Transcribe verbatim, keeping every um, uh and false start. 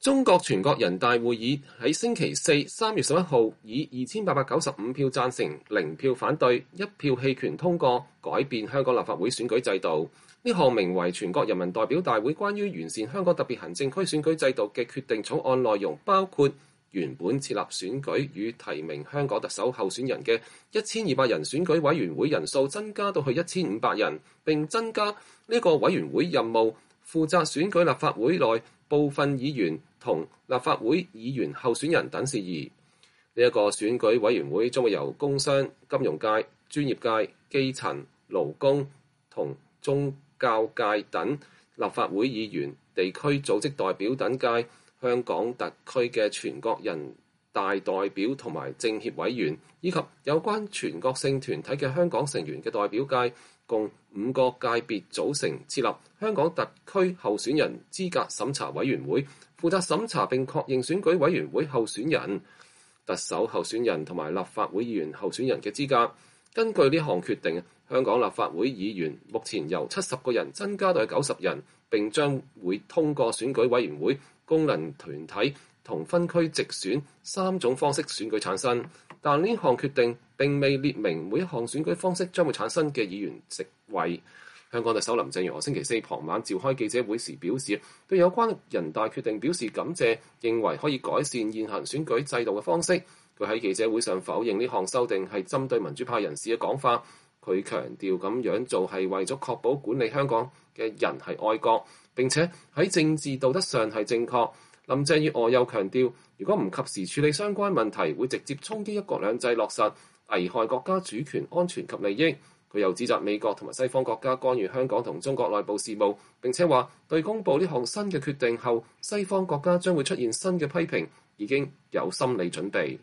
中國全國人大會議喺星期四三月十一號以二千八百九十五票贊成、零票反對、一票棄權通過改變香港立法會選舉制度。呢項名為全國人民代表大會關於完善香港特別行政區選舉制度嘅決定草案內容，包括原本設立選舉與提名香港特首候選人嘅一千二百人選舉委員會人數增加到去一千五百人，並增加呢個委員會任務，負責選舉立法會內部分議員同立法會議員候選人等事宜。呢、這、一個選舉委員會將會由工商、金融界、專業界、基層、勞工同宗教界等立法會議員、地區組織代表等界、香港特區嘅全國人大代表同埋政協委員，以及有關全國性團體嘅香港成員嘅代表界，共五個界別組成，設立香港特區候選人資格審查委員會，負責審查並確認選舉委員會候選人、特首候選人同埋立法會議員候選人嘅資格。根據呢項決定，香港立法會議員目前由七十個人增加到九十人，並將會通過選舉委員會、功能團體同分區直選三種方式選舉產生。但呢項決定並未列明每一項選舉方式將會產生嘅議員席位。香港特首林鄭月娥星期四傍晚召開記者會時表示，對有關人大決定表示感謝，認為可以改善現行選舉制度嘅方式。佢喺記者會上否認呢項修訂係針對民主派人士嘅講法。佢強調咁樣做係為咗確保管理香港嘅人係愛國，並且喺政治道德上係正確。林鄭月娥又強調，如果唔及時處理相關問題，會直接衝擊一國兩制落實，危害國家主權、安全及利益。佢又指責美國同埋西方國家干預香港同中國內部事務，並且話對公佈呢項新嘅決定後，西方國家將會出現新嘅批評，已經有心理準備。